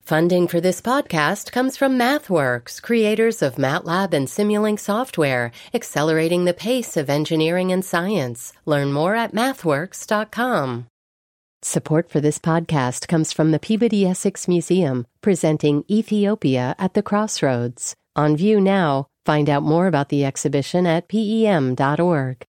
Funding for this podcast comes from MathWorks, creators of MATLAB and Simulink software, accelerating the pace of engineering and science. Learn more at mathworks.com. Support for this podcast comes from the Peabody Essex Museum, presenting Ethiopia at the Crossroads. On view now. Find out more about the exhibition at pem.org.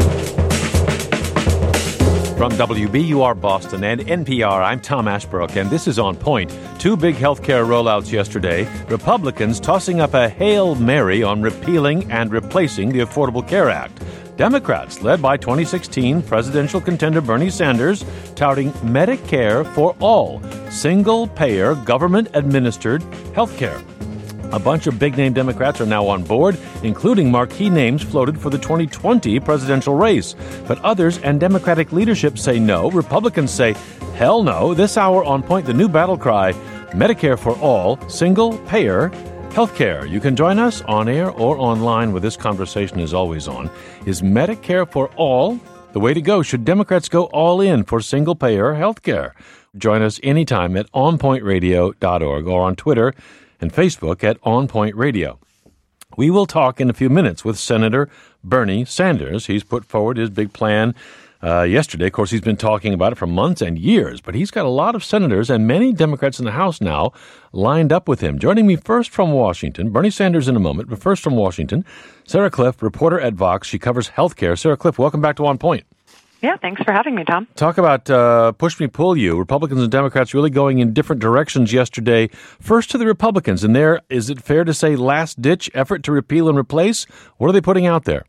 From WBUR Boston and NPR, I'm Tom Ashbrook, and this is On Point. Two big healthcare rollouts yesterday. Republicans tossing up a Hail Mary on repealing and replacing the Affordable Care Act. Democrats, led by 2016 presidential contender Bernie Sanders, touting Medicare for all, single-payer, government-administered health care. A bunch of big-name Democrats are now on board, including marquee names floated for the 2020 presidential race. But others and Democratic leadership say no. Republicans say, hell no. This hour on Point, the new battle cry, Medicare for all, single-payer health care. You can join us on air or online where this conversation is always on. Is Medicare for all the way to go? Should Democrats go all in for single-payer health care? Join us anytime at onpointradio.org or on Twitter and Facebook at On Point Radio. We will talk in a few minutes with Senator Bernie Sanders. He's put forward his big plan yesterday. Of course, he's been talking about it for months and years, but he's got a lot of senators and many Democrats in the House now lined up with him. Joining me first from Washington, Bernie Sanders in a moment, but first from Washington, Sarah Kliff, reporter at Vox. She covers healthcare. Sarah Kliff, welcome back to On Point. Yeah, thanks for having me, Tom. Talk about push me, pull you. Republicans and Democrats really going in different directions yesterday. First to the Republicans, and there, is it fair to say, last-ditch effort to repeal and replace? What are they putting out there?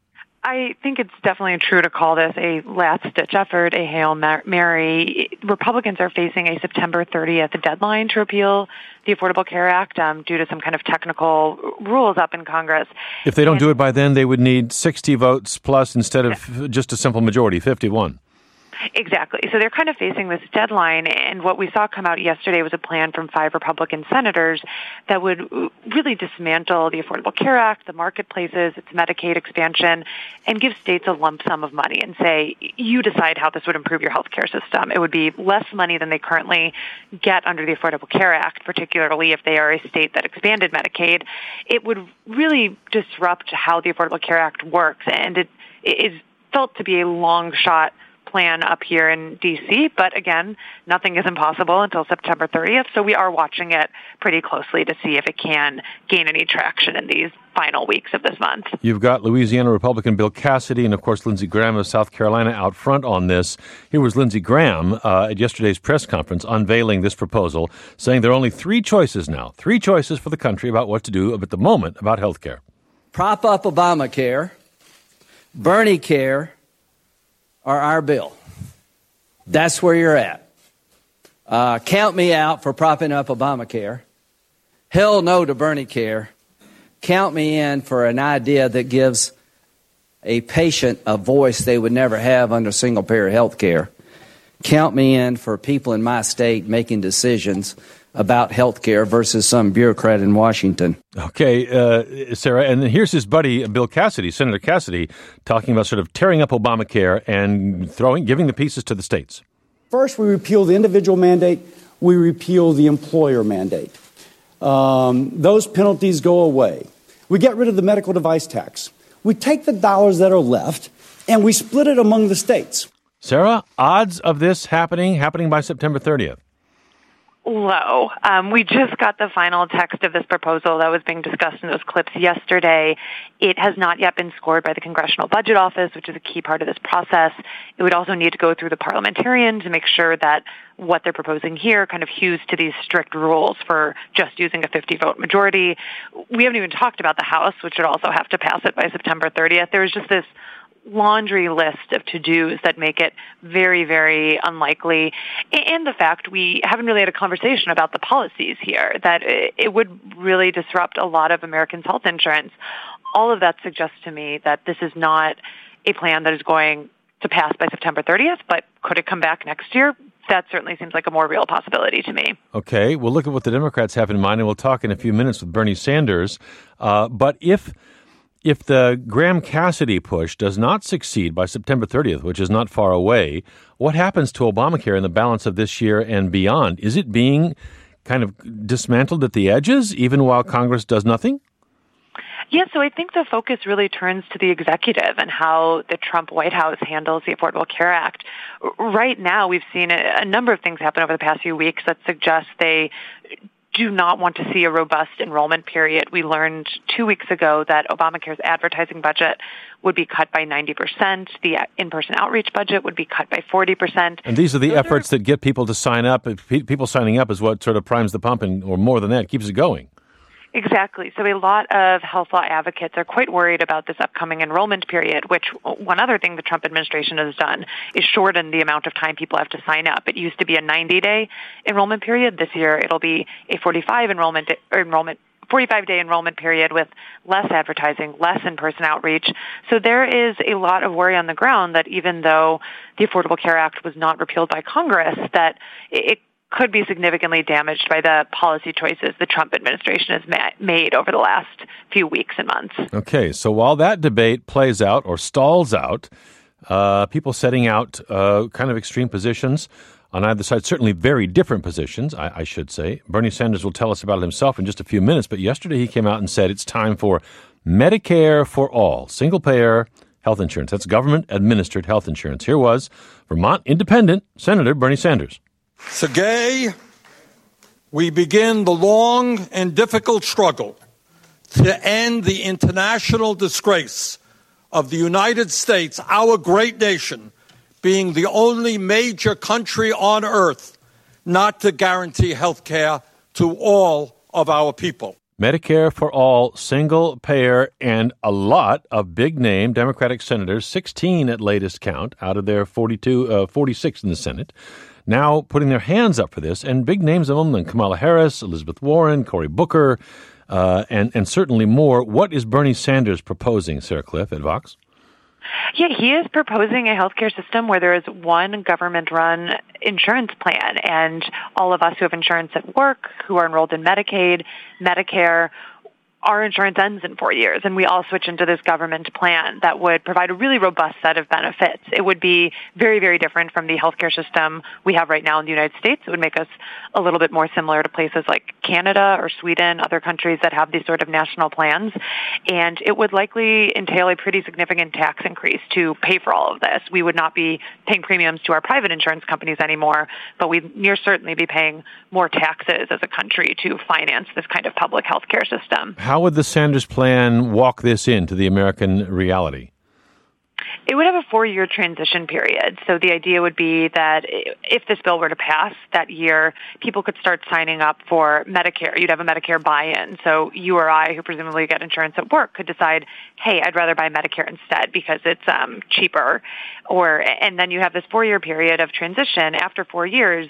I think it's definitely true to call this a last-ditch effort, a Hail Mary. Republicans are facing a September 30th deadline to repeal the Affordable Care Act due to some kind of technical rules up in Congress. If they don't do it by then, they would need 60 votes plus instead of just a simple majority, 51. Exactly. So they're kind of facing this deadline, and what we saw come out yesterday was a plan from 5 Republican senators that would really dismantle the Affordable Care Act, the marketplaces, its Medicaid expansion, and give states a lump sum of money and say, you decide how this would improve your health care system. It would be less money than they currently get under the Affordable Care Act, particularly if they are a state that expanded Medicaid. It would really disrupt how the Affordable Care Act works, and it is felt to be a long shot plan up here in D.C., but again, nothing is impossible until September 30th, so we are watching it pretty closely to see if it can gain any traction in these final weeks of this month. You've got Louisiana Republican Bill Cassidy and, of course, Lindsey Graham of South Carolina out front on this. Here was Lindsey Graham at yesterday's press conference unveiling this proposal, saying there are only 3 choices now, 3 choices for the country about what to do at the moment about health care. Prop up Obamacare, Bernie Care, or our bill. That's where you're at. Count me out for propping up Obamacare. Hell no to Bernie Care. Count me in for an idea that gives a patient a voice they would never have under single-payer health care. Count me in for people in my state making decisions about health care versus some bureaucrat in Washington. Okay, Sarah, and here's his buddy, Bill Cassidy, Senator Cassidy, talking about sort of tearing up Obamacare and giving the pieces to the states. First, we repeal the individual mandate. We repeal the employer mandate. Those penalties go away. We get rid of the medical device tax. We take the dollars that are left, and we split it among the states. Sarah, odds of this happening by September 30th? Low. We just got the final text of this proposal that was being discussed in those clips yesterday. It has not yet been scored by the Congressional Budget Office, which is a key part of this process. It would also need to go through the parliamentarians to make sure that what they're proposing here kind of hews to these strict rules for just using a 50-vote majority. We haven't even talked about the House, which would also have to pass it by September 30th. There's just this laundry list of to-dos that make it very, very unlikely. And the fact we haven't really had a conversation about the policies here, that it would really disrupt a lot of Americans' health insurance. All of that suggests to me that this is not a plan that is going to pass by September 30th, but could it come back next year? That certainly seems like a more real possibility to me. Okay, we'll look at what the Democrats have in mind, and we'll talk in a few minutes with Bernie Sanders. But if the Graham-Cassidy push does not succeed by September 30th, which is not far away, what happens to Obamacare in the balance of this year and beyond? Is it being kind of dismantled at the edges, even while Congress does nothing? Yeah, so I think the focus really turns to the executive and how the Trump White House handles the Affordable Care Act. Right now, we've seen a number of things happen over the past few weeks that suggest they do not want to see a robust enrollment period. We learned 2 weeks ago that Obamacare's advertising budget would be cut by 90%. The in-person outreach budget would be cut by 40%. And these are the efforts that get people to sign up. People signing up is what sort of primes the pump, or more than that, keeps it going. Exactly. So a lot of health law advocates are quite worried about this upcoming enrollment period, which one other thing the Trump administration has done is shorten the amount of time people have to sign up. It used to be a 90-day enrollment period. This year it'll be a 45-day enrollment period with less advertising, less in-person outreach. So there is a lot of worry on the ground that even though the Affordable Care Act was not repealed by Congress, that it could be significantly damaged by the policy choices the Trump administration has made over the last few weeks and months. Okay, so while that debate plays out or stalls out, people setting out kind of extreme positions on either side, certainly very different positions, I should say. Bernie Sanders will tell us about it himself in just a few minutes, but yesterday he came out and said it's time for Medicare for all, single-payer health insurance. That's government-administered health insurance. Here was Vermont Independent Senator Bernie Sanders. Today, we begin the long and difficult struggle to end the international disgrace of the United States, our great nation, being the only major country on earth not to guarantee health care to all of our people. Medicare for all, single payer, and a lot of big-name Democratic senators, 16 at latest count, out of their 46 in the Senate, now putting their hands up for this, and big names among them, Kamala Harris, Elizabeth Warren, Cory Booker, and certainly more. What is Bernie Sanders proposing, Sarah Cliff, at Vox? Yeah, he is proposing a healthcare system where there is one government-run insurance plan, and all of us who have insurance at work, who are enrolled in Medicaid, Medicare, our insurance ends in 4 years, and we all switch into this government plan that would provide a really robust set of benefits. It would be very, very different from the healthcare system we have right now in the United States. It would make us a little bit more similar to places like Canada or Sweden, other countries that have these sort of national plans. And it would likely entail a pretty significant tax increase to pay for all of this. We would not be paying premiums to our private insurance companies anymore, but we'd near certainly be paying more taxes as a country to finance this kind of public healthcare system. How would the Sanders plan walk this into the American reality? It would have a 4-year transition period. So the idea would be that if this bill were to pass that year, people could start signing up for Medicare. You'd have a Medicare buy-in. So you or I, who presumably get insurance at work, could decide, hey, I'd rather buy Medicare instead because it's cheaper. And then you have this 4-year period of transition. After 4 years,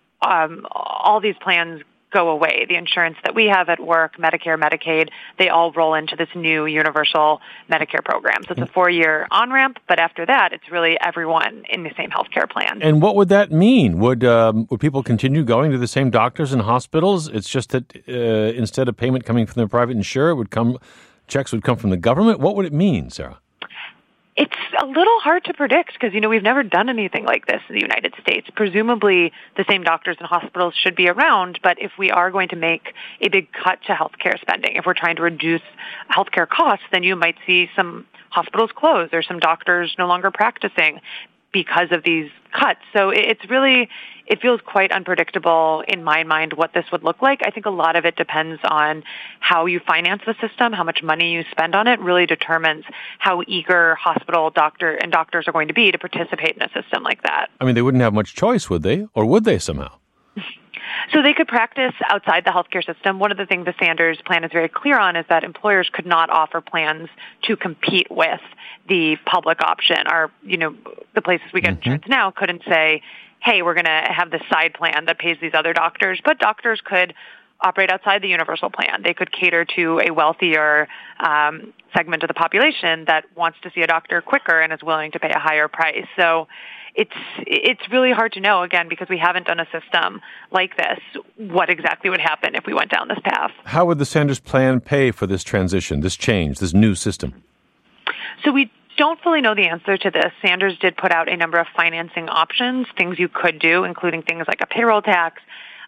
all these plans go away. The insurance that we have at work, Medicare, Medicaid, they all roll into this new universal Medicare program. So it's a 4-year on-ramp, but after that, it's really everyone in the same healthcare plan. And what would that mean? Would people continue going to the same doctors and hospitals? It's just that instead of payment coming from their private insurer, checks would come from the government? What would it mean, Sarah? It's a little hard to predict because, we've never done anything like this in the United States. Presumably, the same doctors and hospitals should be around, but if we are going to make a big cut to healthcare spending, if we're trying to reduce healthcare costs, then you might see some hospitals close or some doctors no longer practicing because of these cuts. So it feels quite unpredictable in my mind what this would look like. I think a lot of it depends on how you finance the system, how much money you spend on it really determines how eager doctors are going to be to participate in a system like that. I mean, they wouldn't have much choice, would they? Or would they somehow? So they could practice outside the healthcare system. One of the things the Sanders plan is very clear on is that employers could not offer plans to compete with the public option. The places we get insurance now couldn't say, hey, we're going to have this side plan that pays these other doctors, but doctors could operate outside the universal plan. They could cater to a wealthier segment of the population that wants to see a doctor quicker and is willing to pay a higher price. So it's really hard to know, again, because we haven't done a system like this, what exactly would happen if we went down this path. How would the Sanders plan pay for this transition, this change, this new system? So we don't fully know the answer to this. Sanders did put out a number of financing options, things you could do, including things like a payroll tax,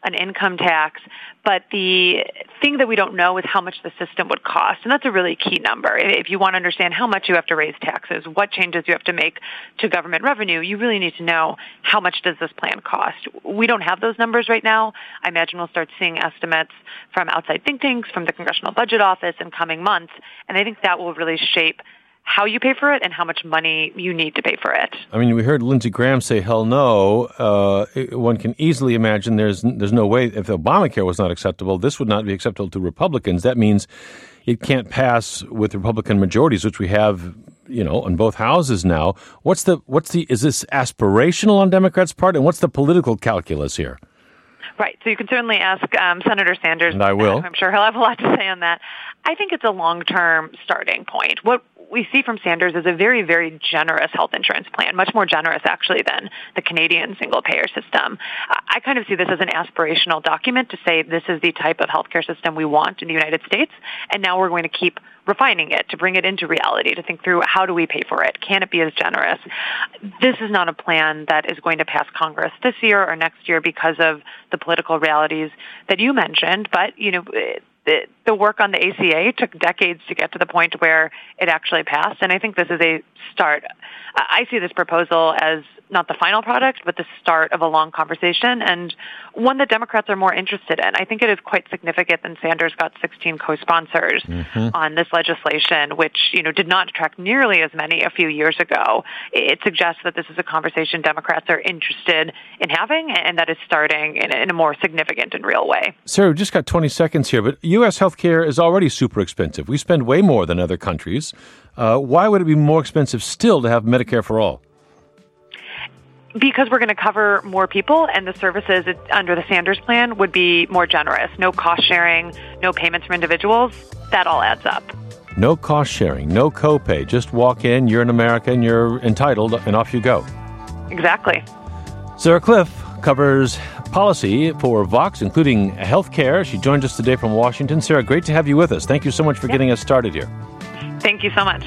an income tax. But the thing that we don't know is how much the system would cost. And that's a really key number. If you want to understand how much you have to raise taxes, what changes you have to make to government revenue, you really need to know how much does this plan cost. We don't have those numbers right now. I imagine we'll start seeing estimates from outside think tanks, from the Congressional Budget Office in coming months. And I think that will really shape how you pay for it and how much money you need to pay for it. I mean, we heard Lindsey Graham say, hell no. One can easily imagine there's no way, if Obamacare was not acceptable, this would not be acceptable to Republicans. That means it can't pass with Republican majorities, which we have, in both houses now. Is this aspirational on Democrats' part? And what's the political calculus here? Right. So you can certainly ask Senator Sanders. And I will. I'm sure he'll have a lot to say on that. I think it's a long-term starting point. What we see from Sanders is a very, very generous health insurance plan, much more generous, actually, than the Canadian single-payer system. I kind of see this as an aspirational document to say this is the type of healthcare system we want in the United States, and now we're going to keep refining it to bring it into reality, to think through how do we pay for it? Can it be as generous? This is not a plan that is going to pass Congress this year or next year because of the political realities that you mentioned, but, the work on the ACA took decades to get to the point where it actually passed, and I think this is a start. I see this proposal as not the final product, but the start of a long conversation, and one that Democrats are more interested in. I think it is quite significant that Sanders got 16 co-sponsors on this legislation, which, did not attract nearly as many a few years ago. It suggests that this is a conversation Democrats are interested in having, and that is starting in a more significant and real way. Sarah, we've just got 20 seconds here, but U.S. healthcare is already super expensive. We spend way more than other countries. Why would it be more expensive still to have Medicare for all? Because we're going to cover more people, and the services under the Sanders plan would be more generous. No cost sharing, no payments for individuals. That all adds up. No cost sharing, no copay. Just walk in, you're in America, and you're entitled, and off you go. Exactly. Sarah Kliff covers policy for Vox, including healthcare. She joins us today from Washington. Sarah, great to have you with us. Thank you so much for getting us started here. Thank you so much.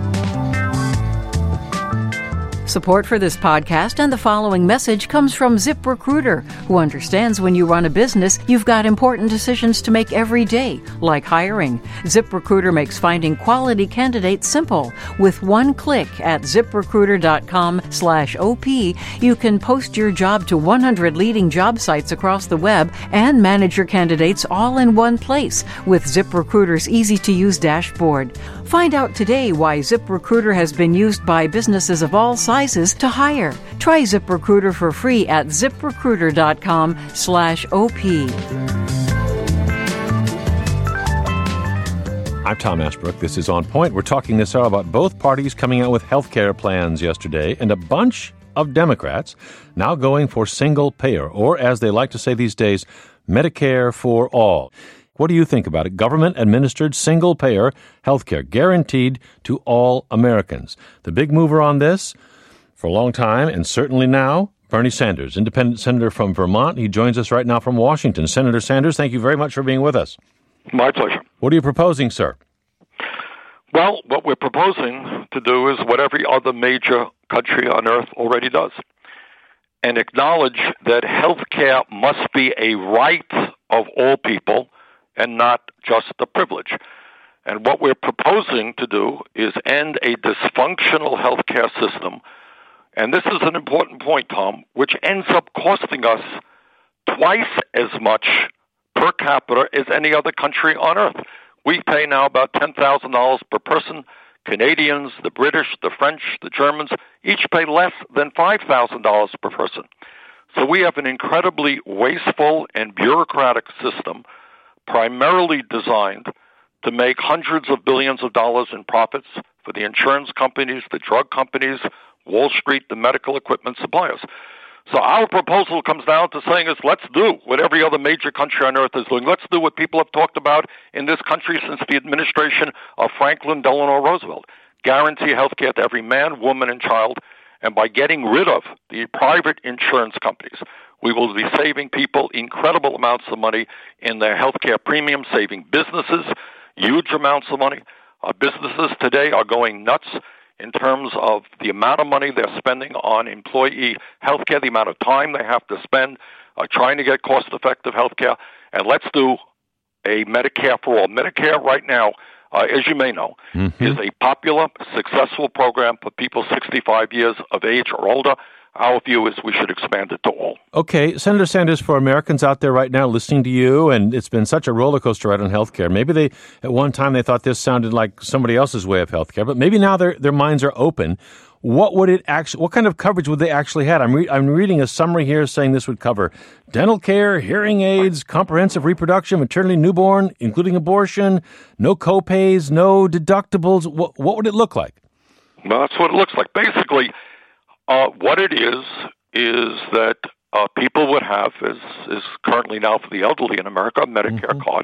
Support for this podcast and the following message comes from ZipRecruiter, who understands when you run a business, you've got important decisions to make every day, like hiring. ZipRecruiter makes finding quality candidates simple. With one click at ZipRecruiter.com/OP, you can post your job to 100 leading job sites across the web and manage your candidates all in one place with ZipRecruiter's easy-to-use dashboard. Find out today why ZipRecruiter has been used by businesses of all sizes to hire. Try ZipRecruiter for free at ZipRecruiter.com/OP. I'm Tom Ashbrook. This is On Point. We're talking this hour about both parties coming out with health care plans yesterday, and a bunch of Democrats now going for single payer, or as they like to say these days, Medicare for all. What do you think about it? Government-administered, single-payer health care, guaranteed to all Americans. The big mover on this, for a long time, and certainly now, Bernie Sanders, independent senator from Vermont. He joins us right now from Washington. Senator Sanders, thank you very much for being with us. My pleasure. What are you proposing, sir? Well, what we're proposing to do is what every other major country on earth already does, and acknowledge that health care must be a right of all people and not just a privilege. And what we're proposing to do is end a dysfunctional healthcare system. And this is an important point, Tom, which ends up costing us twice as much per capita as any other country on earth. We pay now about $10,000 per person. Canadians, the British, the French, the Germans, each pay less than $5,000 per person. So we have an incredibly wasteful and bureaucratic system, primarily designed to make hundreds of billions of dollars in profits for the insurance companies, the drug companies, Wall Street, the medical equipment suppliers. So our proposal comes down to saying is let's do what every other major country on earth is doing. Let's do what people have talked about in this country since the administration of Franklin Delano Roosevelt. Guarantee health care to every man, woman, and child. And by getting rid of the private insurance companies, we will be saving people incredible amounts of money in their health care premiums, saving businesses huge amounts of money. Businesses today are going nuts in terms of the amount of money they're spending on employee health care, the amount of time they have to spend trying to get cost-effective health care, and let's do a Medicare for all. Medicare right now, as you may know, is a popular, successful program for people 65 years of age or older. Our view is we should expand it to all. Okay, Senator Sanders, for Americans out there right now listening to you, and it's been such a roller coaster ride on healthcare. Maybe at one time they thought this sounded like somebody else's way of healthcare, but maybe now their minds are open. What kind of coverage would they actually have? I'm reading a summary here saying this would cover dental care, hearing aids, comprehensive reproduction, maternity, newborn, including abortion, no copays, no deductibles. What would it look like? Well, that's what it looks like. Basically, what it is that people would have is currently now for the elderly in America, a Medicare card.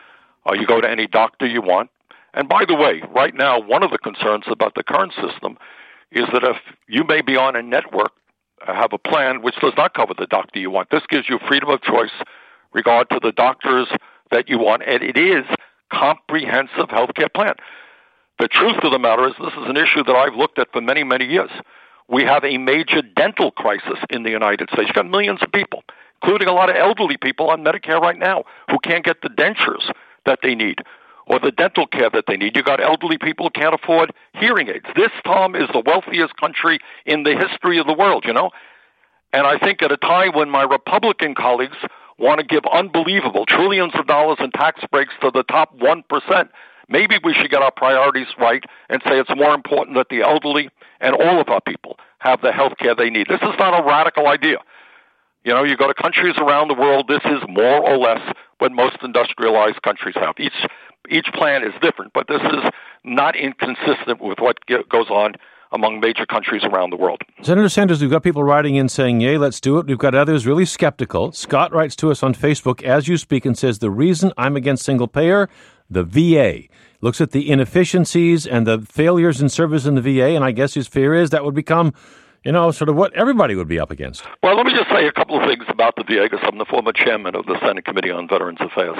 You go to any doctor you want. And by the way, right now, one of the concerns about the current system is that if you may be on a network, have a plan which does not cover the doctor you want. This gives you freedom of choice regard to the doctors that you want, and it is comprehensive health care plan. The truth of the matter is this is an issue that I've looked at for many, many years. We have a major dental crisis in the United States. You've got millions of people, including a lot of elderly people on Medicare right now who can't get the dentures that they need or the dental care that they need. You've got elderly people who can't afford hearing aids. This, Tom, is the wealthiest country in the history of the world, you know? And I think at a time when my Republican colleagues want to give unbelievable trillions of dollars in tax breaks to the top 1%, maybe we should get our priorities right and say it's more important that the elderly and all of our people have the health care they need. This is not a radical idea. You know, you go to countries around the world, this is more or less what most industrialized countries have. Each plan is different, but this is not inconsistent with what goes on among major countries around the world. Senator Sanders, we've got people writing in saying, yay, let's do it. We've got others really skeptical. Scott writes to us on Facebook as you speak and says, the reason I'm against single payer, the VA. Looks at the inefficiencies and the failures in service in the VA, and I guess his fear is that would become, you know, sort of what everybody would be up against. Well, let me just say a couple of things about the VA, because I'm the former chairman of the Senate Committee on Veterans Affairs.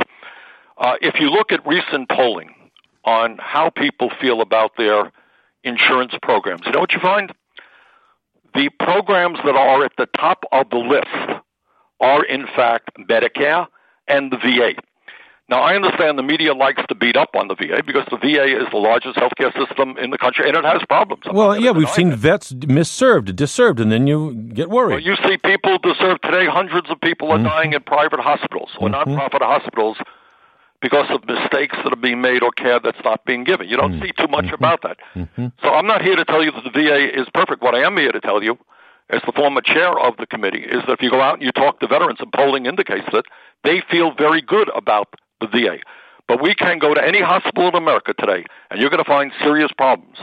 If you look at recent polling on how people feel about their insurance programs, you know what you find? The programs that are at the top of the list are, in fact, Medicare and the VA. Now, I understand the media likes to beat up on the VA because the VA is the largest healthcare system in the country, and it has problems. Well, yeah, we've seen vets misserved, disserved, and then you get worried. Well, you see people deserve today. Hundreds of people are dying in private hospitals or nonprofit hospitals because of mistakes that are being made or care that's not being given. You don't see too much about that. So I'm not here to tell you that the VA is perfect. What I am here to tell you, as the former chair of the committee, is that if you go out and you talk to veterans, and polling indicates that they feel very good about the VA. But we can go to any hospital in America today, and you're going to find serious problems.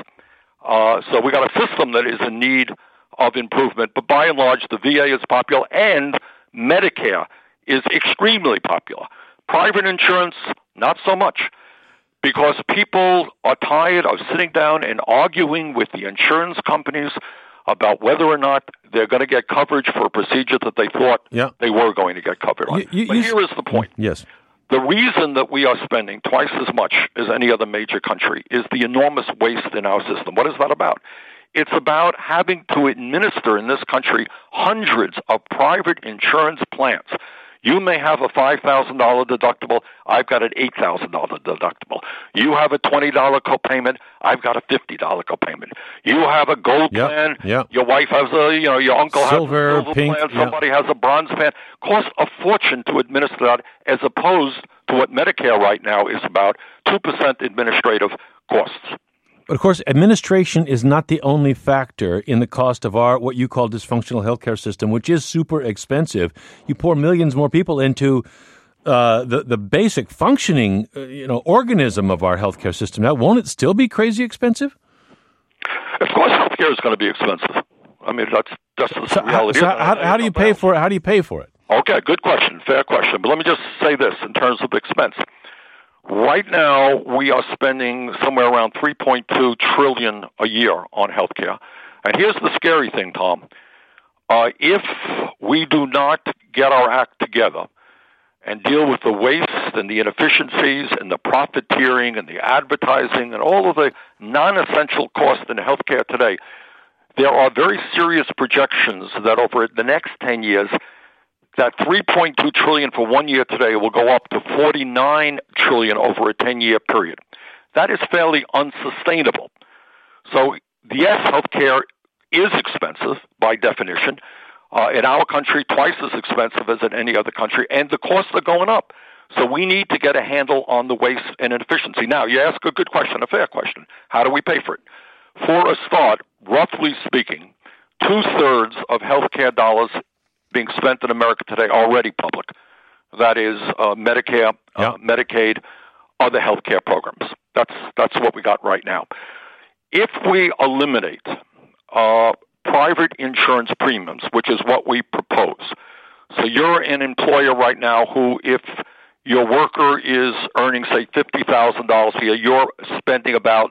So we got a system that is in need of improvement. But by and large, the VA is popular, and Medicare is extremely popular. Private insurance, not so much, because people are tired of sitting down and arguing with the insurance companies about whether or not they're going to get coverage for a procedure that they thought they were going to get covered on. But here is the point. Yes. The reason that we are spending twice as much as any other major country is the enormous waste in our system. What is that about? It's about having to administer in this country hundreds of private insurance plans. You may have a $5,000 deductible. I've got an $8,000 deductible. You have a $20 copayment. I've got a $50 copayment. You have a gold plan. Your wife has your uncle silver, has a silver pink, plan. Somebody has a bronze plan. Costs a fortune to administer that, as opposed to what Medicare right now is about, 2% administrative costs. But, of course, administration is not the only factor in the cost of our, what you call dysfunctional healthcare system, which is super expensive. You pour millions more people into the basic functioning, organism of our healthcare system. Now, won't it still be crazy expensive? Of course, healthcare is going to be expensive. I mean, that's the reality. So how do you pay for it? How do you pay for it? Okay, good question, fair question. But let me just say this in terms of expense. Right now, we are spending somewhere around $3.2 trillion a year on healthcare. And here's the scary thing, Tom. If we do not get our act together and deal with the waste and the inefficiencies and the profiteering and the advertising and all of the non-essential costs in healthcare today, there are very serious projections that over the next 10 years, that $3.2 trillion for 1 year today will go up to $49 trillion over a 10-year period. That is fairly unsustainable. So, yes, healthcare is expensive by definition. In our country, twice as expensive as in any other country, and the costs are going up. So we need to get a handle on the waste and inefficiency. Now, you ask a good question, a fair question. How do we pay for it? For a start, roughly speaking, 2/3 of healthcare dollars being spent in America today are already public. That is Medicare, Medicaid, other healthcare programs. That's what we got right now. If we eliminate private insurance premiums, which is what we propose, so you're an employer right now who, if your worker is earning, say, $50,000 a year, you're spending about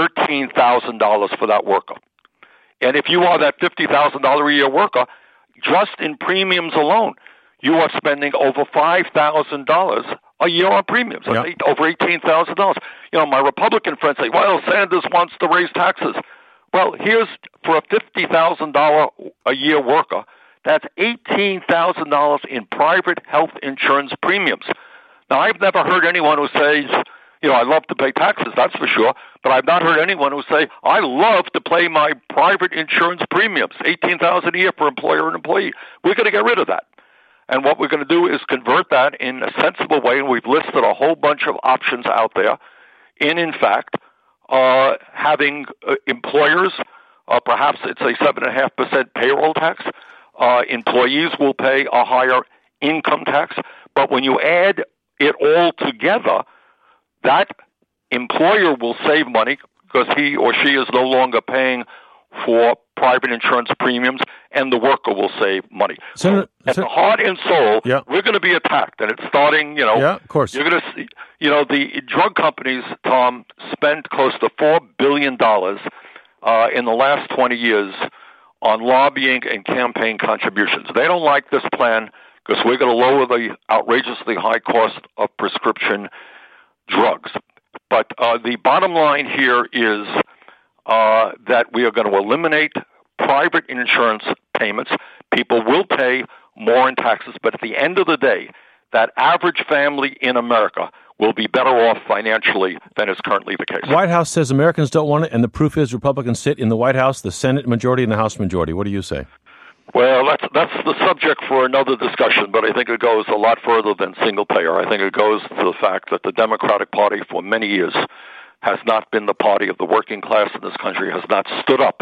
$13,000 for that worker. And if you are that $50,000 a year worker, just in premiums alone, you are spending over $5,000 a year on premiums, over $18,000. You know, my Republican friends say, well, Sanders wants to raise taxes. Well, here's for a $50,000 a year worker, that's $18,000 in private health insurance premiums. Now, I've never heard anyone who says, you know, I love to pay taxes, that's for sure, but I've not heard anyone who say, I love to pay my private insurance premiums, $18,000 a year for employer and employee. We're going to get rid of that. And what we're going to do is convert that in a sensible way, and we've listed a whole bunch of options out there, in fact, having employers, perhaps it's a 7.5% payroll tax. Employees will pay a higher income tax. But when you add it all together, that employer will save money because he or she is no longer paying for private insurance premiums, and the worker will save money. So at the heart and soul, we're going to be attacked, and it's starting, you know. Yeah, of course. You're going to see, you know, the drug companies, Tom, spent close to $4 billion in the last 20 years on lobbying and campaign contributions. They don't like this plan because we're going to lower the outrageously high cost of prescription drugs. But the bottom line here is that we are going to eliminate private insurance payments. People will pay more in taxes, but at the end of the day, that average family in America will be better off financially than is currently the case. The White House says Americans don't want it, and the proof is Republicans sit in the White House, the Senate majority, and the House majority. What do you say? Well, that's the subject for another discussion, but I think it goes a lot further than single payer. I think it goes to the fact that the Democratic Party for many years has not been the party of the working class in this country, has not stood up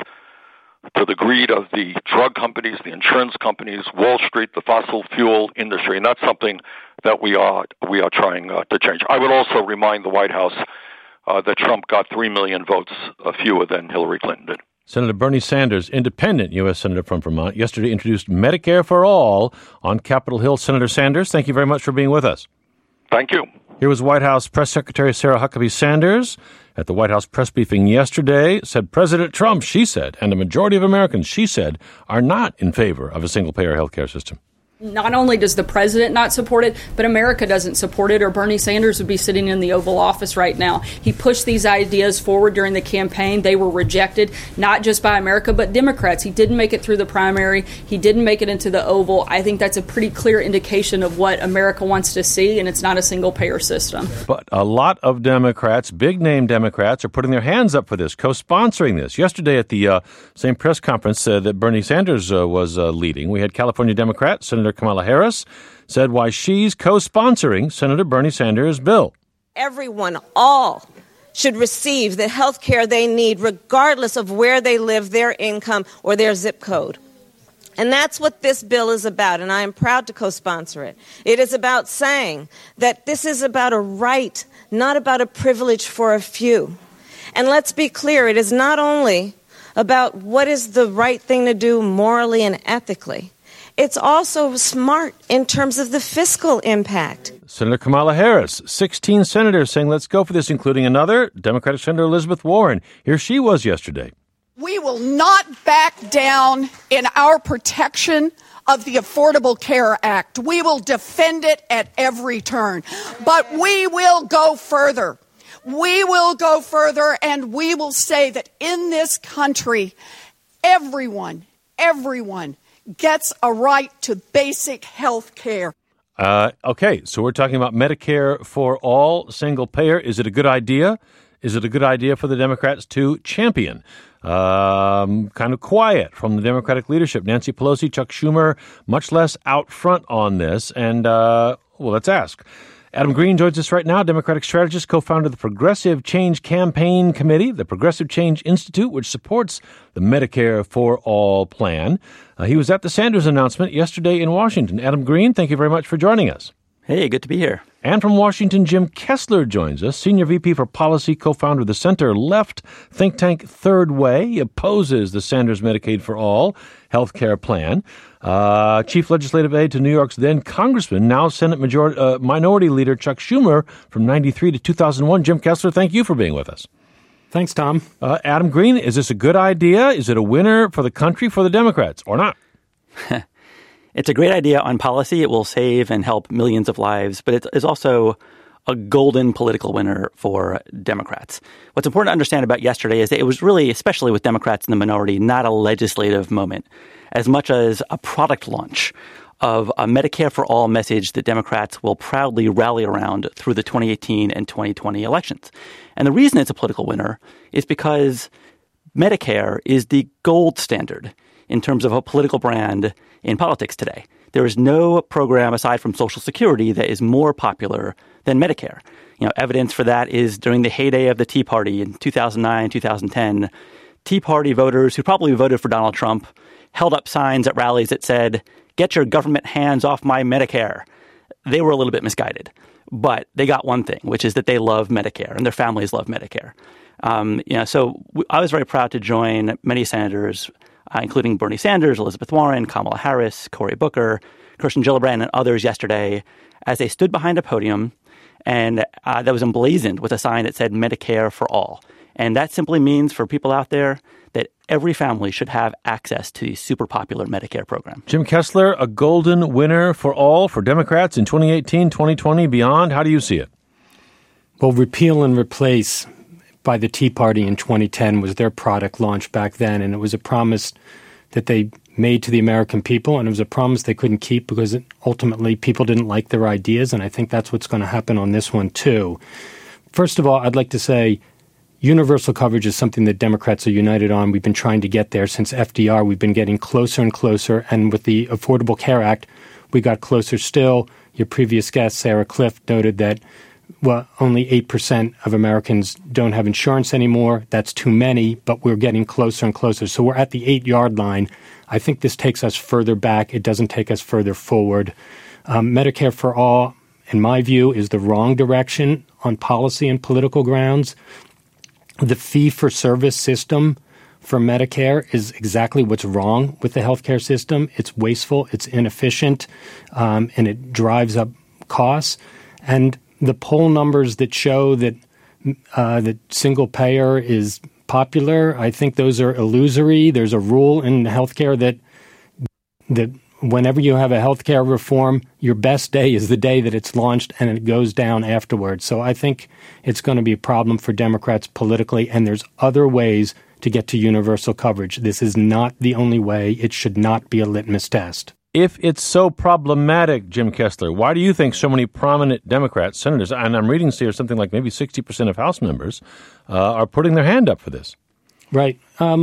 to the greed of the drug companies, the insurance companies, Wall Street, the fossil fuel industry, and that's something that we are trying to change. I would also remind the White House that Trump got 3 million votes fewer than Hillary Clinton did. Senator Bernie Sanders, independent U.S. Senator from Vermont, yesterday introduced Medicare for All on Capitol Hill. Senator Sanders, thank you very much for being with us. Thank you. Here was White House Press Secretary Sarah Huckabee Sanders at the White House press briefing yesterday. Said President Trump, she said, and a majority of Americans, she said, are not in favor of a single-payer health care system. Not only does the president not support it, but America doesn't support it, or Bernie Sanders would be sitting in the Oval Office right now. He pushed these ideas forward during the campaign. They were rejected, not just by America, but Democrats. He didn't make it through the primary. He didn't make it into the Oval. I think that's a pretty clear indication of what America wants to see, and it's not a single-payer system. But a lot of Democrats, big-name Democrats, are putting their hands up for this, co-sponsoring this. Yesterday at the same press conference that Bernie Sanders was leading, we had California Democrat Senator Kamala Harris said why she's co-sponsoring Senator Bernie Sanders' bill. Everyone, all, should receive the health care they need regardless of where they live, their income, or their zip code. And that's what this bill is about, and I am proud to co-sponsor it. It is about saying that this is about a right, not about a privilege for a few. And let's be clear, it is not only about what is the right thing to do morally and ethically. It's also smart in terms of the fiscal impact. Senator Kamala Harris, 16 senators saying let's go for this, including another, Democratic Senator Elizabeth Warren. Here she was yesterday. We will not back down in our protection of the Affordable Care Act. We will defend it at every turn. But we will go further. We will go further, and we will say that in this country, everyone gets a right to basic health care. Okay, so we're talking about Medicare for all, single payer. Is it a good idea? Is it a good idea for the Democrats to champion? Kind of quiet from the Democratic leadership. Nancy Pelosi, Chuck Schumer, much less out front on this. And, let's ask. Adam Green joins us right now, Democratic strategist, co-founder of the Progressive Change Campaign Committee, the Progressive Change Institute, which supports the Medicare for All plan. He was at the Sanders announcement yesterday in Washington. Adam Green, thank you very much for joining us. Hey, good to be here. And from Washington, Jim Kessler joins us, Senior VP for Policy, co-founder of the center-left think tank Third Way. He opposes the Sanders Medicaid for All health care plan. Chief Legislative Aide to New York's then Congressman, now Senate Minority Leader Chuck Schumer from 93 to 2001. Jim Kessler, thank you for being with us. Thanks, Tom. Adam Green, is this a good idea? Is it a winner for the country, for the Democrats, or not? It's a great idea on policy. It will save and help millions of lives, but it is also a golden political winner for Democrats. What's important to understand about yesterday is that it was really, especially with Democrats in the minority, not a legislative moment, as much as a product launch of a Medicare for All message that Democrats will proudly rally around through the 2018 and 2020 elections. And the reason it's a political winner is because Medicare is the gold standard in terms of a political brand in politics today. There is no program aside from Social Security that is more popular than Medicare. Evidence for that is during the heyday of the Tea Party in 2009, 2010, Tea Party voters who probably voted for Donald Trump held up signs at rallies that said, "Get your government hands off my Medicare." They were a little bit misguided, but they got one thing, which is that they love Medicare and their families love Medicare. So I was very proud to join many senators, including Bernie Sanders, Elizabeth Warren, Kamala Harris, Cory Booker, Kirsten Gillibrand, and others yesterday as they stood behind a podium and that was emblazoned with a sign that said Medicare for All. And that simply means for people out there that every family should have access to the super popular Medicare program. Jim Kessler, a golden winner for all for Democrats in 2018, 2020, beyond. How do you see it? Well, repeal and replace by the Tea Party in 2010 was their product launch back then, and it was a promise that they made to the American people, and it was a promise they couldn't keep because ultimately people didn't like their ideas, and I think that's what's going to happen on this one too. First of all, I'd like to say universal coverage is something that Democrats are united on. We've been trying to get there since FDR. We've been getting closer and closer, and with the Affordable Care Act, we got closer still. Your previous guest, Sarah Kliff, noted that only 8% of Americans don't have insurance anymore. That's too many, but we're getting closer and closer. So we're at the 8-yard line. I think this takes us further back. It doesn't take us further forward. Medicare for All, in my view, is the wrong direction on policy and political grounds. The fee-for-service system for Medicare is exactly what's wrong with the healthcare system. It's wasteful, it's inefficient, and it drives up costs. And the poll numbers that show that that single payer is popular, I think those are illusory. There's a rule in healthcare that whenever you have a healthcare reform, your best day is the day that it's launched and it goes down afterwards. So I think it's going to be a problem for Democrats politically, and there's other ways to get to universal coverage. This is not the only way. It should not be a litmus test. If it's so problematic, Jim Kessler, why do you think so many prominent Democrats, senators, and I'm reading here something like maybe 60% of House members, are putting their hand up for this? Right.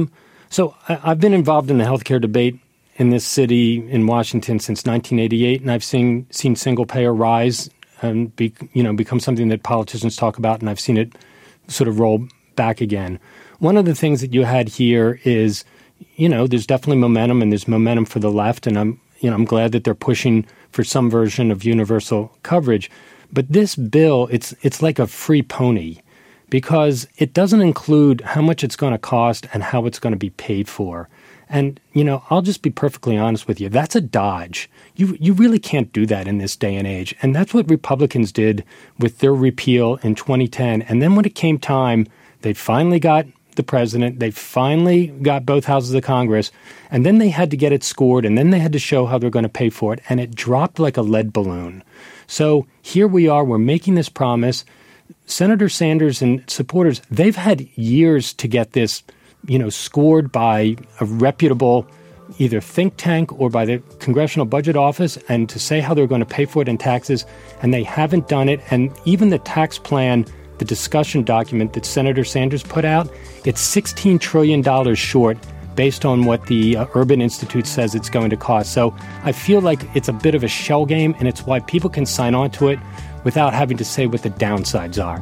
So I've been involved in the healthcare debate in this city in Washington since 1988, and I've seen single payer rise and become something that politicians talk about, and I've seen it sort of roll back again. One of the things that you had here is, there's definitely momentum, and there's momentum for the left, and I'm glad that they're pushing for some version of universal coverage. But this bill, it's like a free pony because it doesn't include how much it's going to cost and how it's going to be paid for. And, I'll just be perfectly honest with you. That's a dodge. You really can't do that in this day and age. And that's what Republicans did with their repeal in 2010. And then when it came time, they finally got the president. They finally got both houses of Congress. And then they had to get it scored. And then they had to show how they're going to pay for it. And it dropped like a lead balloon. So here we are. We're making this promise. Senator Sanders and supporters, they've had years to get this scored by a reputable either think tank or by the Congressional Budget Office and to say how they're going to pay for it in taxes, and they haven't done it. And even the tax plan, the discussion document that Senator Sanders put out, it's $16 trillion short based on what the Urban Institute says it's going to cost. So I feel like it's a bit of a shell game, and it's why people can sign on to it without having to say what the downsides are.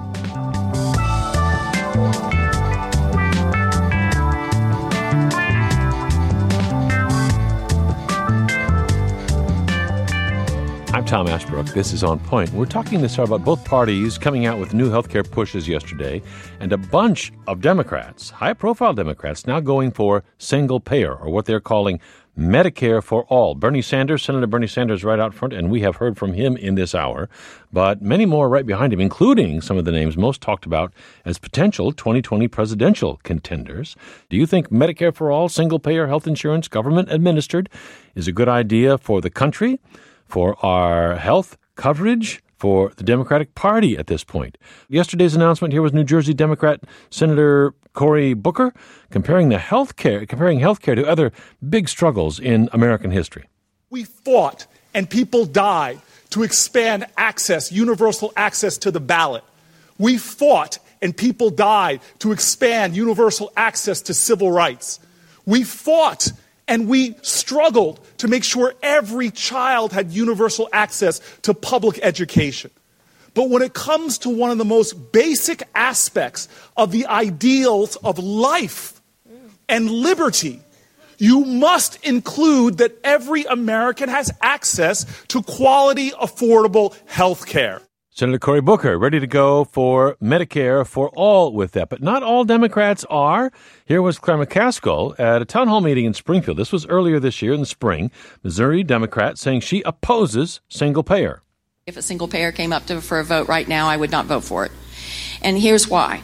I'm Tom Ashbrook. This is On Point. We're talking this hour about both parties coming out with new healthcare pushes yesterday, and a bunch of Democrats, high-profile Democrats, now going for single payer, or what they're calling Medicare for all. Bernie Sanders, Senator Bernie Sanders, right out front, and we have heard from him in this hour, but many more right behind him, including some of the names most talked about as potential 2020 presidential contenders. Do you think Medicare for all, single-payer health insurance, government-administered, is a good idea for the country, for our health coverage, for the Democratic Party at this point? Yesterday's announcement here was New Jersey Democrat Senator Cory Booker comparing healthcare to other big struggles in American history. We fought and people died to expand access, universal access to the ballot. We fought and people died to expand universal access to civil rights. We fought and we struggled to make sure every child had universal access to public education. But when it comes to one of the most basic aspects of the ideals of life and liberty, you must include that every American has access to quality, affordable health care. Senator Cory Booker ready to go for Medicare for all with that. But not all Democrats are. Here was Claire McCaskill at a town hall meeting in Springfield. This was earlier this year in the spring. Missouri Democrat saying she opposes single payer. If a single payer came up for a vote right now, I would not vote for it. And here's why.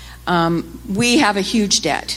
We have a huge debt.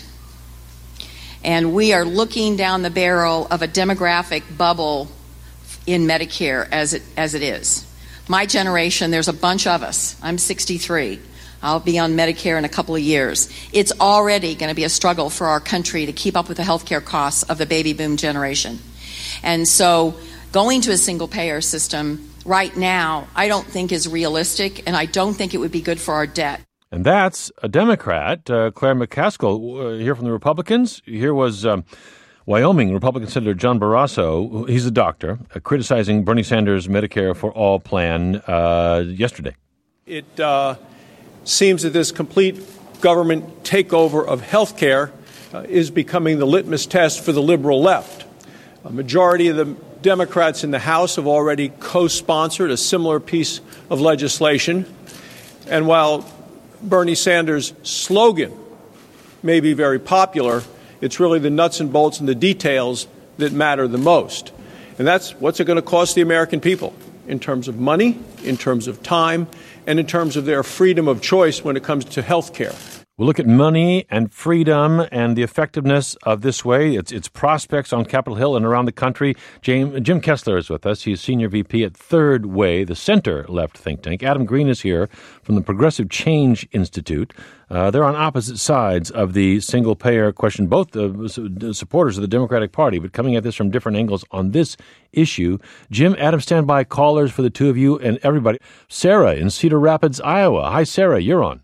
And we are looking down the barrel of a demographic bubble in Medicare as it is. My generation, there's a bunch of us. I'm 63. I'll be on Medicare in a couple of years. It's already going to be a struggle for our country to keep up with the healthcare costs of the baby boom generation. And so going to a single payer system right now, I don't think is realistic, and I don't think it would be good for our debt. And that's a Democrat, Claire McCaskill, here from the Republicans. Here was Wyoming Republican Senator John Barrasso, he's a doctor, criticizing Bernie Sanders' Medicare for All plan yesterday. It seems that this complete government takeover of health care is becoming the litmus test for the liberal left. A majority of the Democrats in the House have already co-sponsored a similar piece of legislation. And while Bernie Sanders' slogan may be very popular, it's really the nuts and bolts and the details that matter the most. And that's what's it going to cost the American people in terms of money, in terms of time, and in terms of their freedom of choice when it comes to health care. We'll look at money and freedom and the effectiveness of this way, its prospects on Capitol Hill and around the country. Jim Kessler is with us. He's Senior VP at Third Way, the center-left think tank. Adam Green is here from the Progressive Change Institute. They're on opposite sides of the single-payer question, both the supporters of the Democratic Party, but coming at this from different angles on this issue. Jim, Adam, stand by. Callers for the two of you and everybody. Sarah in Cedar Rapids, Iowa. Hi, Sarah. You're on.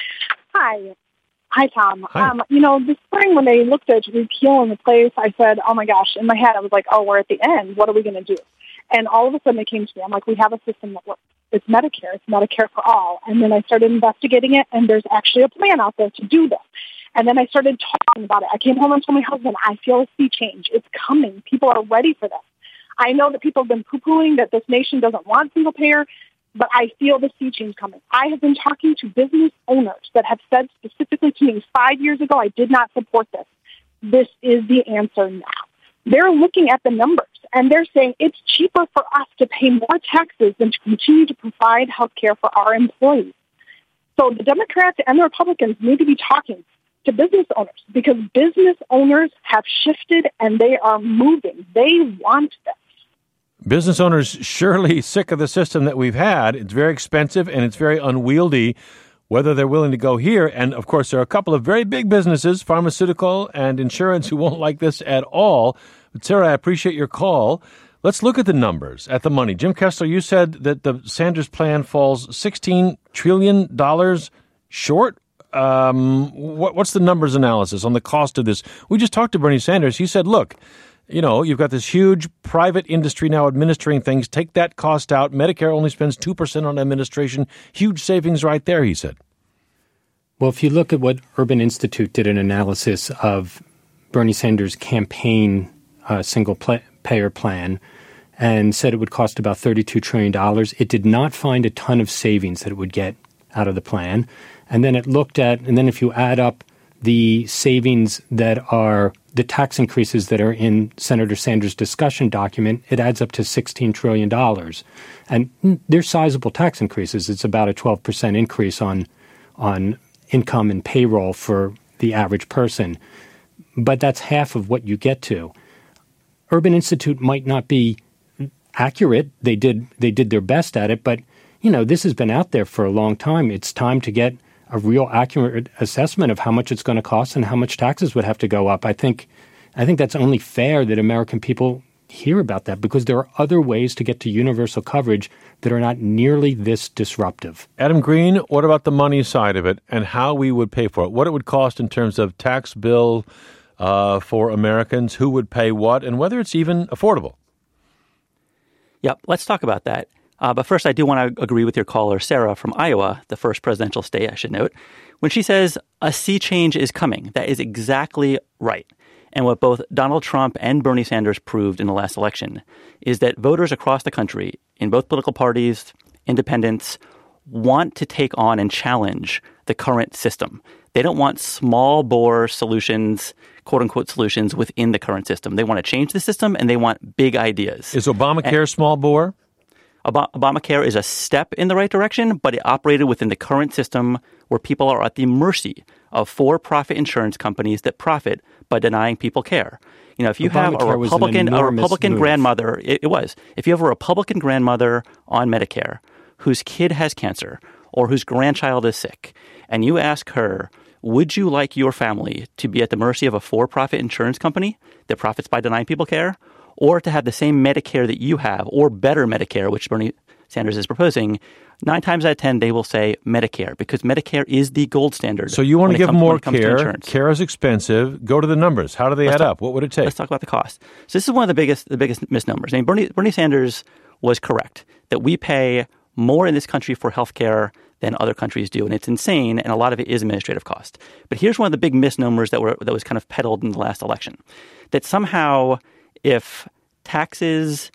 Hi, Tom. Hi. This spring when they looked at repeal and replace, I said, oh, my gosh, in my head, I was like, we're at the end. What are we going to do? And all of a sudden it came to me. I'm like, we have a system that works. It's Medicare. It's Medicare for all. And then I started investigating it, and there's actually a plan out there to do this. And then I started talking about it. I came home and told my husband, I feel a sea change. It's coming. People are ready for this. I know that people have been poo-pooing that this nation doesn't want single payer, but I feel the sea change coming. I have been talking to business owners that have said specifically to me 5 years ago, I did not support this. This is the answer now. They're looking at the numbers, and they're saying it's cheaper for us to pay more taxes than to continue to provide health care for our employees. So the Democrats and the Republicans need to be talking to business owners because business owners have shifted and they are moving. They want this. Business owners surely sick of the system that we've had. It's very expensive and it's very unwieldy, whether they're willing to go here. And, of course, there are a couple of very big businesses, pharmaceutical and insurance, who won't like this at all. But Sarah, I appreciate your call. Let's look at the numbers, at the money. Jim Kessler, you said that the Sanders plan falls $16 trillion short. What's the numbers analysis on the cost of this? We just talked to Bernie Sanders. He said, look, you've got this huge private industry now administering things. Take that cost out. Medicare only spends 2% on administration. Huge savings right there, he said. Well, if you look at what Urban Institute did an analysis of Bernie Sanders' campaign single-payer plan and said it would cost about $32 trillion, it did not find a ton of savings that it would get out of the plan. And then it looked at, and then if you add up the savings that are the tax increases that are in Senator Sanders' discussion document, it adds up to $16 trillion. And they're sizable tax increases. It's about a 12% increase on income and payroll for the average person. But that's half of what you get to. Urban Institute might not be accurate. They did their best at it, but this has been out there for a long time. It's time to get a real accurate assessment of how much it's going to cost and how much taxes would have to go up. I think that's only fair that American people hear about that, because there are other ways to get to universal coverage that are not nearly this disruptive. Adam Green, what about the money side of it and how we would pay for it? What it would cost in terms of tax bill for Americans, who would pay what, and whether it's even affordable? Yep, let's talk about that. But first, I do want to agree with your caller, Sarah, from Iowa, the first presidential state, I should note, when she says a sea change is coming. That is exactly right. And what both Donald Trump and Bernie Sanders proved in the last election is that voters across the country, in both political parties, independents, want to take on and challenge the current system. They don't want small bore solutions, quote-unquote solutions, within the current system. They want to change the system, and they want big ideas. Is Obamacare small bore? Obamacare is a step in the right direction, but it operated within the current system where people are at the mercy of for-profit insurance companies that profit by denying people care. If you have a Republican grandmother, it was. If you have a Republican grandmother on Medicare whose kid has cancer or whose grandchild is sick, and you ask her, would you like your family to be at the mercy of a for-profit insurance company that profits by denying people care, or to have the same Medicare that you have, or better Medicare, which Bernie Sanders is proposing? 9 times out of 10, they will say Medicare, because Medicare is the gold standard. So you want to give more care. Care is expensive. Go to the numbers. How do they add up? What would it take? Let's talk about the cost. So this is one of the biggest misnomers. I mean, Bernie Sanders was correct that we pay more in this country for health care than other countries do, and it's insane, and a lot of it is administrative cost. But here's one of the big misnomers that was kind of peddled in the last election, that somehow if taxes,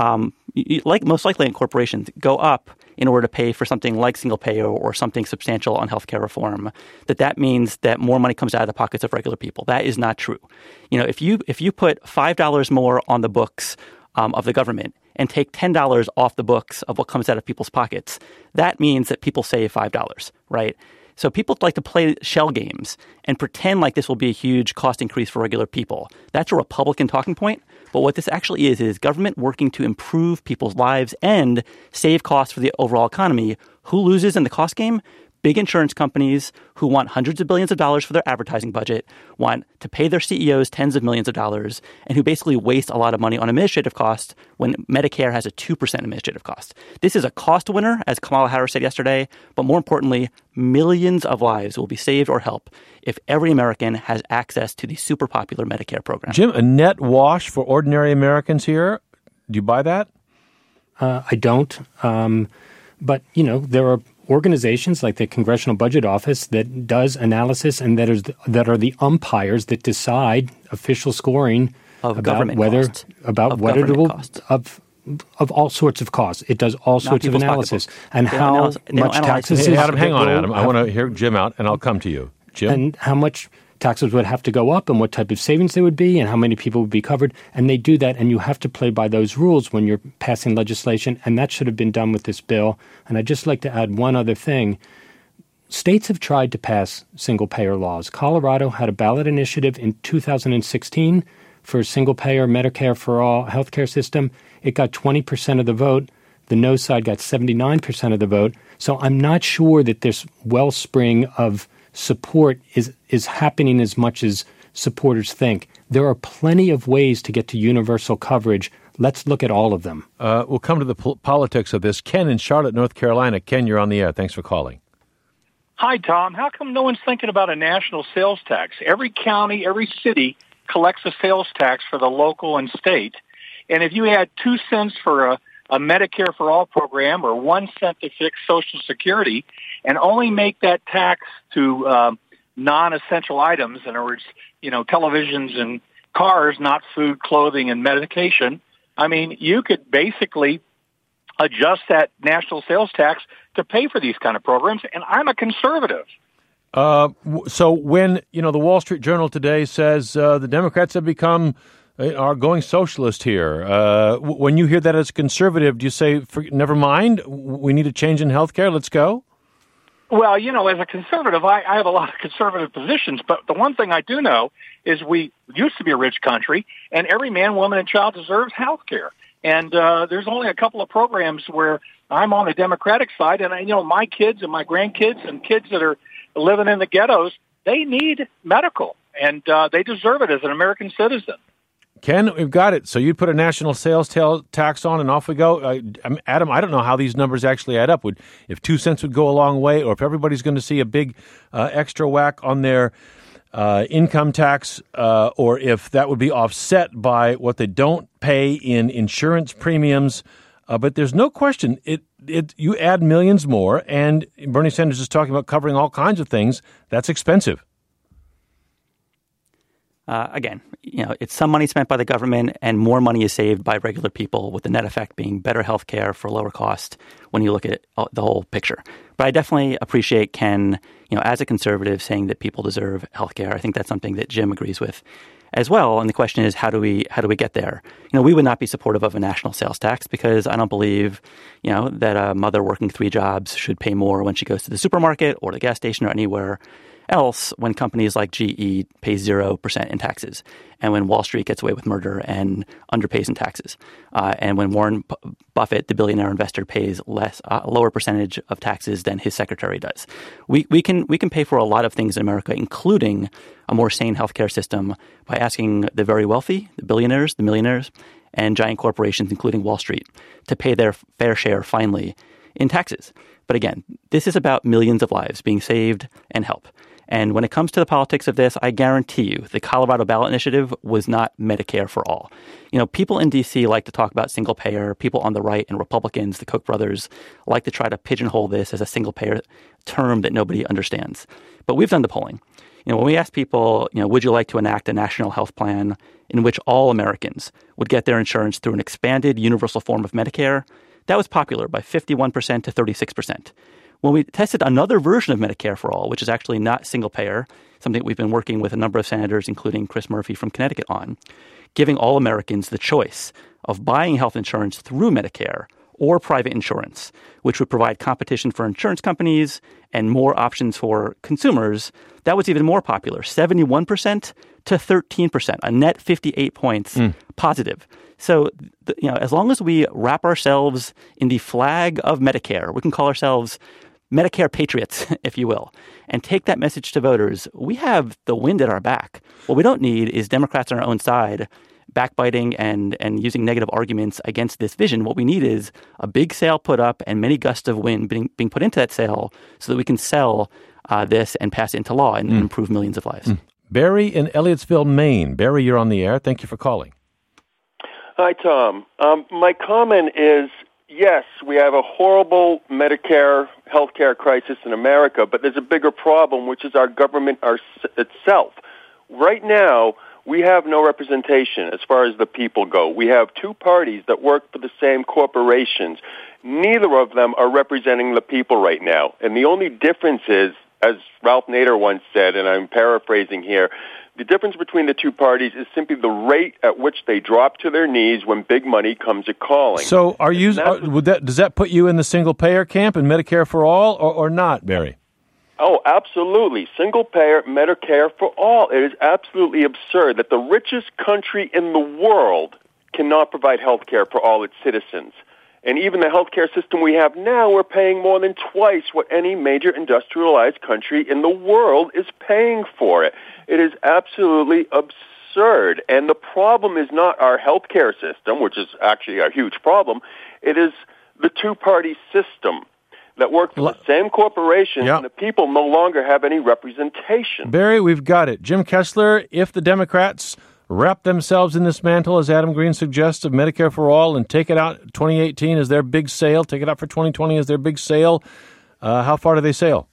like most likely in corporations, go up in order to pay for something like single payer or something substantial on healthcare reform, that means that more money comes out of the pockets of regular people. That is not true. If you put $5 more on the books of the government and take $10 off the books of what comes out of people's pockets, that means that people save $5, right? So people like to play shell games and pretend like this will be a huge cost increase for regular people. That's a Republican talking point. But what this actually is government working to improve people's lives and save costs for the overall economy. Who loses in the cost game? Big insurance companies who want hundreds of billions of dollars for their advertising budget, want to pay their CEOs tens of millions of dollars, and who basically waste a lot of money on administrative costs when Medicare has a 2% administrative cost. This is a cost winner, as Kamala Harris said yesterday, but more importantly, millions of lives will be saved or helped if every American has access to the super popular Medicare program. Jim, a net wash for ordinary Americans here? Do you buy that? I don't. But, there are organizations like the Congressional Budget Office that does analysis and that are the umpires that decide official scoring about whether it will of all sorts of costs. It does all sorts of analysis and how much taxes. Hey, Adam, hang on, Adam. I want to hear Jim out, and I'll come to you, Jim. And how much taxes would have to go up and what type of savings there would be and how many people would be covered. And they do that, and you have to play by those rules when you're passing legislation, and that should have been done with this bill. And I'd just like to add one other thing. States have tried to pass single-payer laws. Colorado had a ballot initiative in 2016 for a single-payer Medicare for all healthcare system. It got 20% of the vote. The no side got 79% of the vote. So I'm not sure that this wellspring of support is happening as much as supporters think. There are plenty of ways to get to universal coverage. Let's look at all of them. We'll come to the politics of this. Ken in Charlotte, North Carolina. Ken, you're on the air. Thanks for calling. Hi, Tom. How come no one's thinking about a national sales tax? Every county, every city collects a sales tax for the local and state. And if you had 2 cents for a Medicare for All program or 1 cent to fix Social Security and only make that tax to non-essential items, in other words, televisions and cars, not food, clothing, and medication, I mean, you could basically adjust that national sales tax to pay for these kind of programs, and I'm a conservative. So when, the Wall Street Journal today says the Democrats have are going socialist here, when you hear that as a conservative, do you say, never mind, we need a change in health care, let's go? Well, as a conservative, I have a lot of conservative positions, but the one thing I do know is we used to be a rich country, and every man, woman, and child deserves health care. And there's only a couple of programs where I'm on the Democratic side, and my kids and my grandkids and kids that are living in the ghettos, they need medical, and they deserve it as an American citizen. Ken, we've got it. So you'd put a national sales tax on and off we go. Adam, I don't know how these numbers actually add up. If 2 cents would go a long way, or if everybody's going to see a big extra whack on their income tax, or if that would be offset by what they don't pay in insurance premiums. But there's no question, you add millions more, and Bernie Sanders is talking about covering all kinds of things. That's expensive. Again, it's some money spent by the government and more money is saved by regular people, with the net effect being better health care for lower cost when you look at the whole picture. But I definitely appreciate Ken, as a conservative, saying that people deserve health care. I think that's something that Jim agrees with as well. And the question is, how do we get there? We would not be supportive of a national sales tax because I don't believe, that a mother working 3 jobs should pay more when she goes to the supermarket or the gas station or anywhere else when companies like GE pay 0% in taxes, and when Wall Street gets away with murder and underpays in taxes, and when Warren Buffett, the billionaire investor, pays a lower percentage of taxes than his secretary does. We can pay for a lot of things in America, including a more sane healthcare system, by asking the very wealthy, the billionaires, the millionaires, and giant corporations, including Wall Street, to pay their fair share finally in taxes. But again, this is about millions of lives being saved and help. And when it comes to the politics of this, I guarantee you the Colorado ballot initiative was not Medicare for all. People in D.C. like to talk about single payer. People on the right and Republicans, the Koch brothers, like to try to pigeonhole this as a single payer term that nobody understands. But we've done the polling. When we asked people, would you like to enact a national health plan in which all Americans would get their insurance through an expanded universal form of Medicare, that was popular by 51% to 36%. When we tested another version of Medicare for All, which is actually not single payer, something we've been working with a number of senators, including Chris Murphy from Connecticut, on, giving all Americans the choice of buying health insurance through Medicare or private insurance, which would provide competition for insurance companies and more options for consumers, that was even more popular, 71% to 13%, a net 58 points positive. So, as long as we wrap ourselves in the flag of Medicare, we can call ourselves Medicare patriots, if you will, and take that message to voters, we have the wind at our back. What we don't need is Democrats on our own side backbiting and using negative arguments against this vision. What we need is a big sail put up and many gusts of wind being put into that sail so that we can sell this and pass it into law and improve millions of lives. Barry in Elliottsville, Maine. Barry, you're on the air. Thank you for calling. Hi, Tom. My comment is, yes, we have a horrible Medicare healthcare crisis in America, but there's a bigger problem, which is our government itself. Right now, we have no representation as far as the people go. We have 2 parties that work for the same corporations. Neither of them are representing the people right now. And the only difference is, as Ralph Nader once said, and I'm paraphrasing here, the difference between the 2 parties is simply the rate at which they drop to their knees when big money comes a calling. So does that put you in the single payer camp and Medicare for all or not, Barry? Oh, absolutely. Single payer, Medicare for all. It is absolutely absurd that the richest country in the world cannot provide health care for all its citizens. And even the healthcare system we have now, we're paying more than twice what any major industrialized country in the world is paying for it. It is absolutely absurd absurd. And the problem is not our healthcare system, which is actually a huge problem. It is the two-party system that work for the same corporation, and the people no longer have any representation. Barry, we've got it. Jim Kessler, if the Democrats wrap themselves in this mantle, as Adam Green suggests, of Medicare for All and take it out 2018 as their big sale, take it out for 2020 as their big sale, how far do they sail?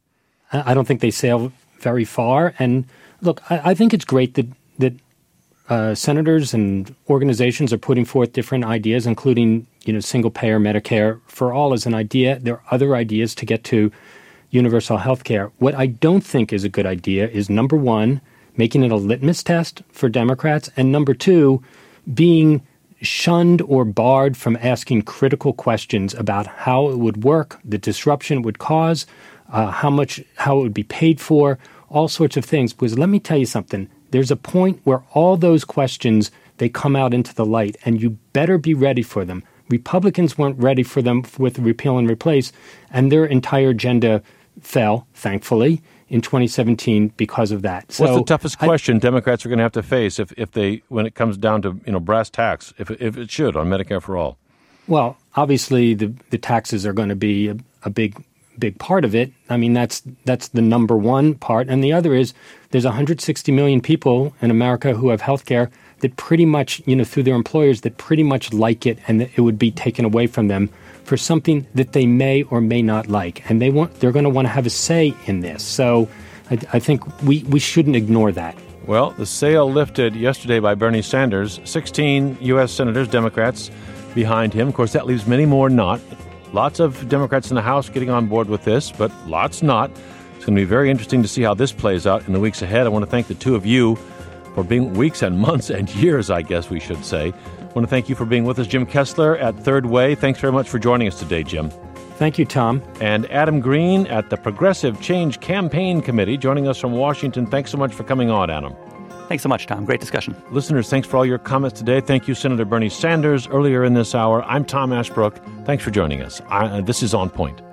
I don't think they sail very far. And look, I think it's great that senators and organizations are putting forth different ideas, including, single-payer Medicare for all as an idea. There are other ideas to get to universal health care. What I don't think is a good idea is, number one, making it a litmus test for Democrats, and number two, being shunned or barred from asking critical questions about how it would work, the disruption it would cause, how it would be paid for, all sorts of things. Because let me tell you something. There's a point where all those questions, they come out into the light, and you better be ready for them. Republicans weren't ready for them with repeal and replace, and their entire agenda fell, thankfully, in 2017 because of that. What's the toughest question Democrats are going to have to face if they, when it comes down to brass tacks, if it should on Medicare for all? Well, obviously the taxes are going to be a big part of it. I mean, that's the number one part, and the other is there's 160 million people in America who have health care that pretty much, through their employers, that pretty much like it, and that it would be taken away from them for something that they may or may not like. And they're going to want to have a say in this. So I think we shouldn't ignore that. Well, the sail lifted yesterday by Bernie Sanders, 16 U.S. senators, Democrats, behind him. Of course, that leaves many more not. Lots of Democrats in the House getting on board with this, but lots not. It's going to be very interesting to see how this plays out in the weeks ahead. I want to thank the two of you for being weeks and months and years, I guess we should say. I want to thank you for being with us. Jim Kessler at Third Way. Thanks very much for joining us today, Jim. Thank you, Tom. And Adam Green at the Progressive Change Campaign Committee, joining us from Washington. Thanks so much for coming on, Adam. Thanks so much, Tom. Great discussion. Listeners, thanks for all your comments today. Thank you, Senator Bernie Sanders, earlier in this hour. I'm Tom Ashbrook. Thanks for joining us. This is On Point.